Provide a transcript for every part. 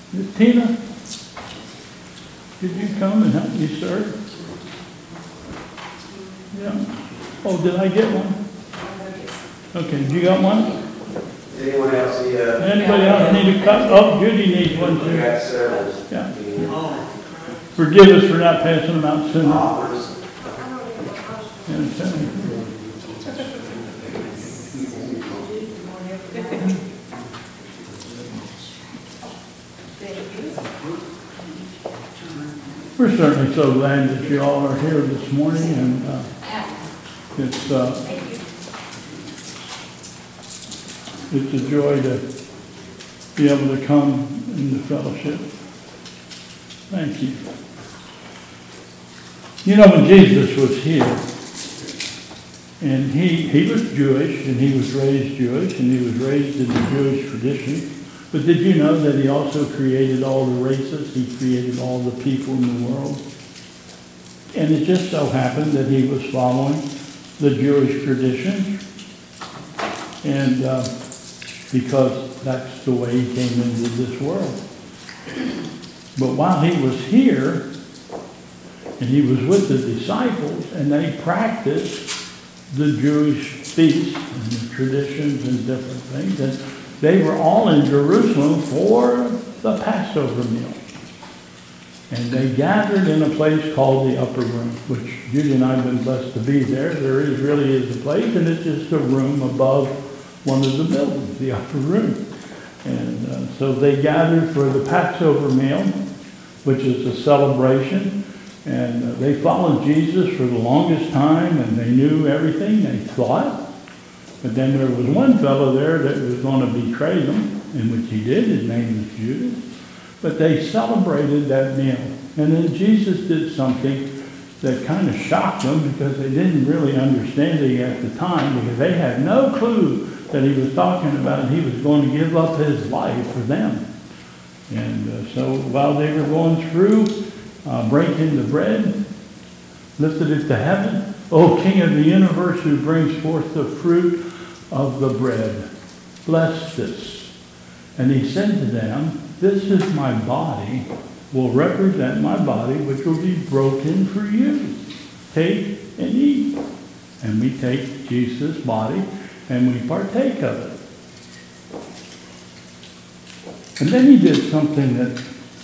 Miss Tina, could you come and help me serve? Yeah. Oh, did I get one? Okay, you got one? Anyone else need a? Anybody else need a cup? Oh, Judy needs one too. We got several. Yeah. Forgive us for not passing them out sooner. Offers. We're certainly so glad that you all are here this morning, and it's a joy to be able to come into fellowship. Thank you. You know, when Jesus was here, and he was Jewish, and he was raised Jewish, and he was raised in the Jewish tradition. But did you know that he also created all the races? He created all the people in the world. And it just so happened that he was following the Jewish tradition. And because that's the way he came into this world. But while he was here, and he was with the disciples, and they practiced the Jewish feasts and the traditions and different things, and they were all in Jerusalem for the Passover meal. And they gathered in a place called the Upper Room, which Judy and I have been blessed to be there. There really is a place, and it's just a room above one of the buildings, the Upper Room. And so they gathered for the Passover meal, which is a celebration. And they followed Jesus for the longest time, and they knew everything, they thought. But then there was one fellow there that was going to betray them, in which he did. His name was Judas. But they celebrated that meal. And then Jesus did something that kind of shocked them, because they didn't really understand it at the time, because they had no clue that he was talking about he was going to give up his life for them. And so while they were going through breaking the bread, lifted it to heaven, O King of the universe, who brings forth the fruit of the bread, bless this. And he said to them, this is my body, will represent my body, which will be broken for you. Take and eat. And we take Jesus' body and we partake of it. And then he did something that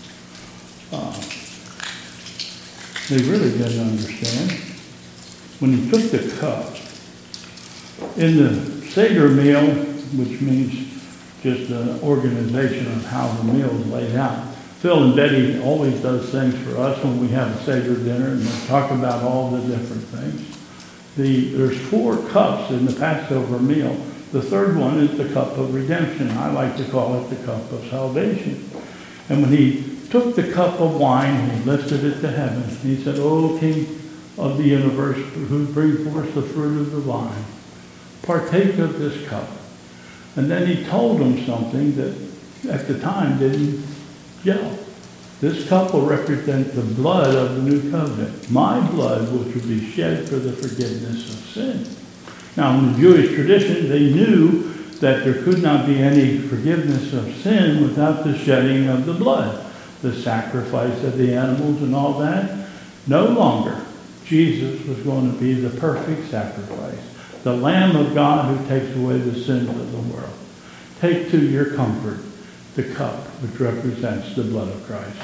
they really didn't understand. When he took the cup, in the Seder meal, which means just an organization of how the meal is laid out. Phil and Betty always does things for us when we have a Seder dinner, and they talk about all the different things. There's 4 cups in the Passover meal. The third one is the cup of redemption. I like to call it the cup of salvation. And when he took the cup of wine, he lifted it to heaven. He said, O King of the universe, who bring forth the fruit of the vine, partake of this cup. And then he told them something that at the time didn't gel. This cup will represent the blood of the new covenant, my blood, which will be shed for the forgiveness of sin. Now, in the Jewish tradition, they knew that there could not be any forgiveness of sin without the shedding of the blood, the sacrifice of the animals and all that. No longer. Jesus was going to be the perfect sacrifice, the Lamb of God who takes away the sins of the world. Take to your comfort the cup which represents the blood of Christ.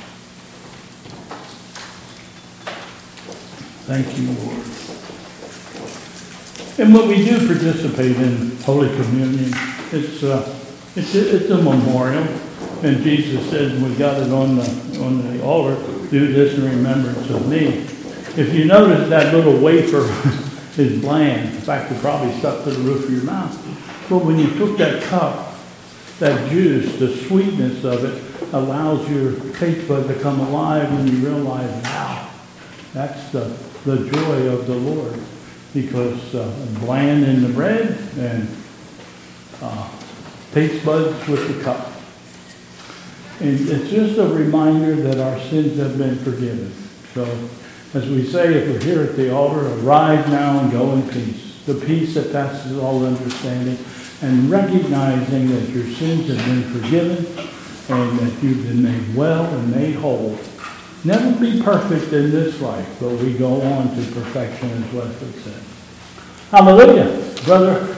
Thank you, Lord. And when we do participate in Holy Communion, it's a memorial. And Jesus said, when we got it on the altar, do this in remembrance of me. If you notice, that little wafer is bland. In fact, it probably stuck to the roof of your mouth. But when you took that cup, that juice, the sweetness of it, allows your taste bud to come alive when you realize, wow, that's the joy of the Lord. Because bland in the bread and taste buds with the cup. And it's just a reminder that our sins have been forgiven. So, as we say, if we're here at the altar, arise now and go in peace. The peace that passes all understanding, and recognizing that your sins have been forgiven, and that you've been made well and made whole. Never be perfect in this life, but we go on to perfection, as Wesley said. Hallelujah. Brother